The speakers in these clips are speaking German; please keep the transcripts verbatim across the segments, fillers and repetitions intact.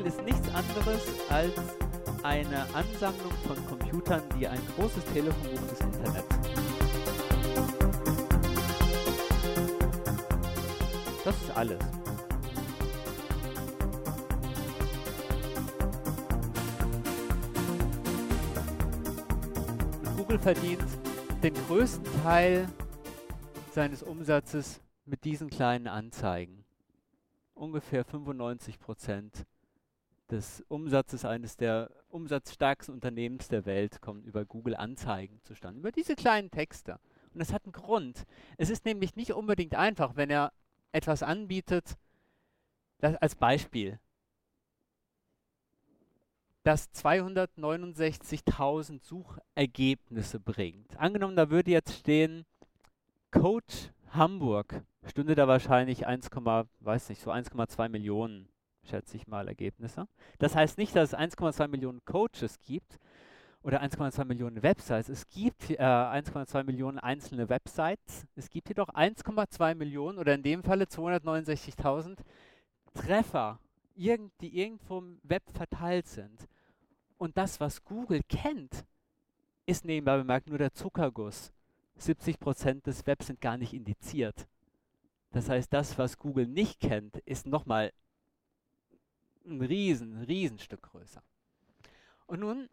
Google ist nichts anderes als eine Ansammlung von Computern, die ein großes Telefonbuch des Internets sind. Das ist alles. Und Google verdient den größten Teil seines Umsatzes mit diesen kleinen Anzeigen. Ungefähr fünfundneunzig Prozent des Umsatzes eines der umsatzstärksten Unternehmens der Welt kommen über Google Anzeigen zustande, über diese kleinen Texte. Und das hat einen Grund. Es ist nämlich nicht unbedingt einfach, wenn er etwas anbietet, das als Beispiel, das zweihundertneunundsechzigtausend Suchergebnisse bringt. Angenommen, da würde jetzt stehen, Coach Hamburg, stünde da wahrscheinlich eins, weiß nicht, so eins Komma zwei Millionen, schätze ich mal, Ergebnisse. Das heißt nicht, dass es eins Komma zwei Millionen Coaches gibt oder eins Komma zwei Millionen Websites. Es gibt äh, eins Komma zwei Millionen einzelne Websites. Es gibt jedoch eins Komma zwei Millionen oder in dem Falle zweihundertneunundsechzigtausend Treffer, irgend, die irgendwo im Web verteilt sind. Und das, was Google kennt, ist nebenbei bemerkt nur der Zuckerguss. siebzig Prozent des Webs sind gar nicht indiziert. Das heißt, das, was Google nicht kennt, ist nochmal ein riesen, riesen Stück größer. Und nun,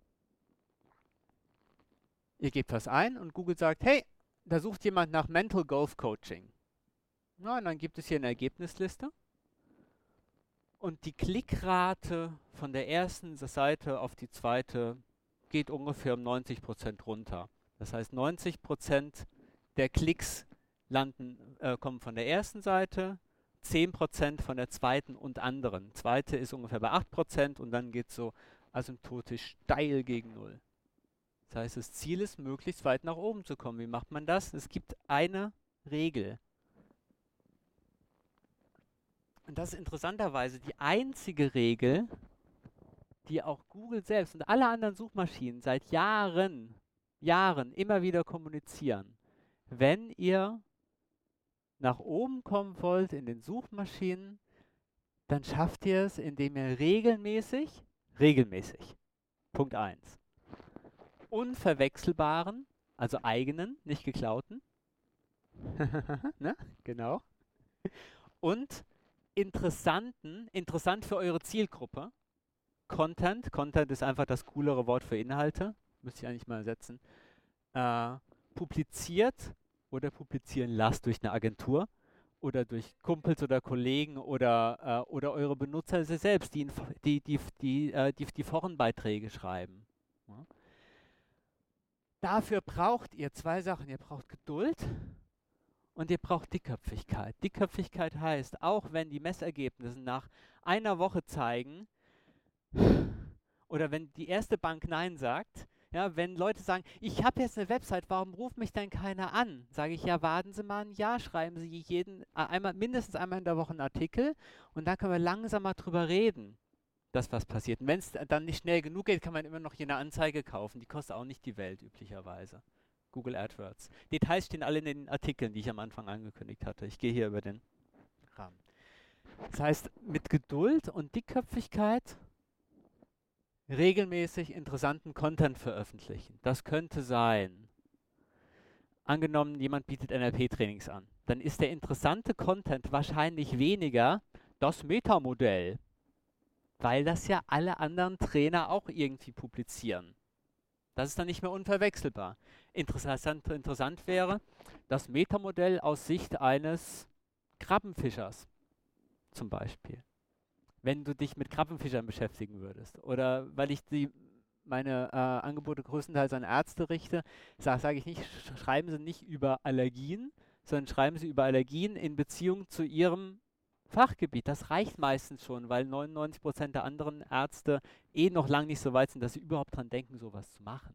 ihr gebt was ein und Google sagt, hey, da sucht jemand nach Mental Golf Coaching. Na, und dann gibt es hier eine Ergebnisliste. Und die Klickrate von der ersten Seite auf die zweite geht ungefähr um neunzig Prozent runter. Das heißt, neunzig Prozent der Klicks landen, äh, kommen von der ersten Seite, zehn Prozent von der zweiten und anderen. Zweite ist ungefähr bei acht Prozent und dann geht es so asymptotisch steil gegen Null. Das heißt, das Ziel ist, möglichst weit nach oben zu kommen. Wie macht man das? Es gibt eine Regel. Und das ist interessanterweise die einzige Regel, die auch Google selbst und alle anderen Suchmaschinen seit Jahren, Jahren immer wieder kommunizieren. Wenn ihr nach oben kommen wollt in den Suchmaschinen, dann schafft ihr es, indem ihr regelmäßig, regelmäßig, Punkt eins, unverwechselbaren, also eigenen, nicht geklauten, ne? Genau, und interessanten, interessant für eure Zielgruppe, Content, Content ist einfach das coolere Wort für Inhalte, müsste ich eigentlich mal ersetzen, äh, publiziert oder publizieren lasst durch eine Agentur oder durch Kumpels oder Kollegen oder, äh, oder eure Benutzer selbst, die, die, die, die, äh, die, die Forenbeiträge schreiben. Ja. Dafür braucht ihr zwei Sachen. Ihr braucht Geduld und ihr braucht Dickköpfigkeit. Dickköpfigkeit heißt, auch wenn die Messergebnisse nach einer Woche zeigen oder wenn die erste Bank Nein sagt, ja, wenn Leute sagen, ich habe jetzt eine Website, warum ruft mich denn keiner an? Sage ich, ja, warten Sie mal ein Jahr, schreiben Sie jeden, äh, einmal, mindestens einmal in der Woche einen Artikel und dann können wir langsam mal drüber reden, dass was passiert. Und wenn es dann nicht schnell genug geht, kann man immer noch hier eine Anzeige kaufen. Die kostet auch nicht die Welt, üblicherweise. Google AdWords. Details stehen alle in den Artikeln, die ich am Anfang angekündigt hatte. Ich gehe hier über den Rahmen. Das heißt, mit Geduld und Dickköpfigkeit regelmäßig interessanten Content veröffentlichen. Das könnte sein, angenommen, jemand bietet N L P-Trainings an. Dann ist der interessante Content wahrscheinlich weniger das Metamodell, weil das ja alle anderen Trainer auch irgendwie publizieren. Das ist dann nicht mehr unverwechselbar. Interessant, interessant wäre das Metamodell aus Sicht eines Krabbenfischers zum Beispiel. Wenn du dich mit Krabbenfischern beschäftigen würdest. Oder weil ich die, meine äh, Angebote größtenteils an Ärzte richte, sage sag ich nicht, sch schreiben Sie nicht über Allergien, sondern schreiben Sie über Allergien in Beziehung zu Ihrem Fachgebiet. Das reicht meistens schon, weil neunundneunzig Prozent der anderen Ärzte eh noch lange nicht so weit sind, dass sie überhaupt dran denken, sowas zu machen.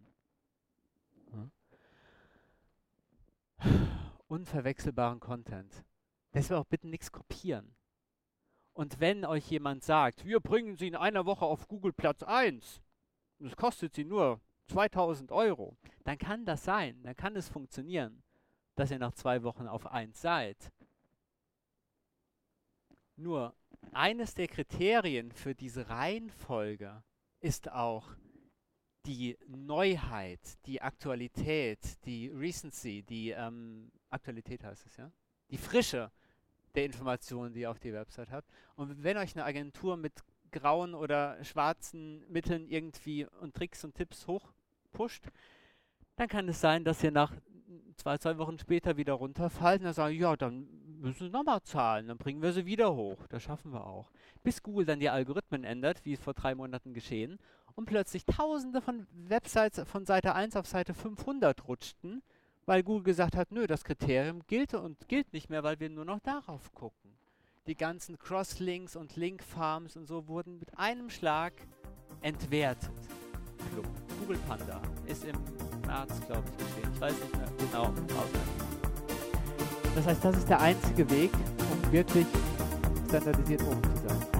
Ja. Unverwechselbaren Content. Deshalb auch bitte nichts kopieren. Und wenn euch jemand sagt, wir bringen Sie in einer Woche auf Google Platz eins, und es kostet Sie nur zweitausend Euro, dann kann das sein, dann kann es funktionieren, dass ihr nach zwei Wochen auf eins seid. Nur eines der Kriterien für diese Reihenfolge ist auch die Neuheit, die Aktualität, die Recency, die ähm, Aktualität heißt es, ja? Die Frische der Informationen, die ihr auf die Website habt. Und wenn euch eine Agentur mit grauen oder schwarzen Mitteln irgendwie und Tricks und Tipps hochpusht, dann kann es sein, dass ihr nach zwei, zwei Wochen später wieder runterfallt und dann sagen, ja, dann müssen sie nochmal zahlen, dann bringen wir sie wieder hoch. Das schaffen wir auch. Bis Google dann die Algorithmen ändert, wie es vor drei Monaten geschehen, und plötzlich tausende von Websites von Seite eins auf Seite fünfhundert rutschten, weil Google gesagt hat, nö, das Kriterium gilt und gilt nicht mehr, weil wir nur noch darauf gucken. Die ganzen Crosslinks und Linkfarms und so wurden mit einem Schlag entwertet. Klump. Google Panda ist im März, glaube ich, geschehen. Ich weiß nicht mehr genau auswendig. Das heißt, das ist der einzige Weg, um wirklich standardisiert oben zu sein.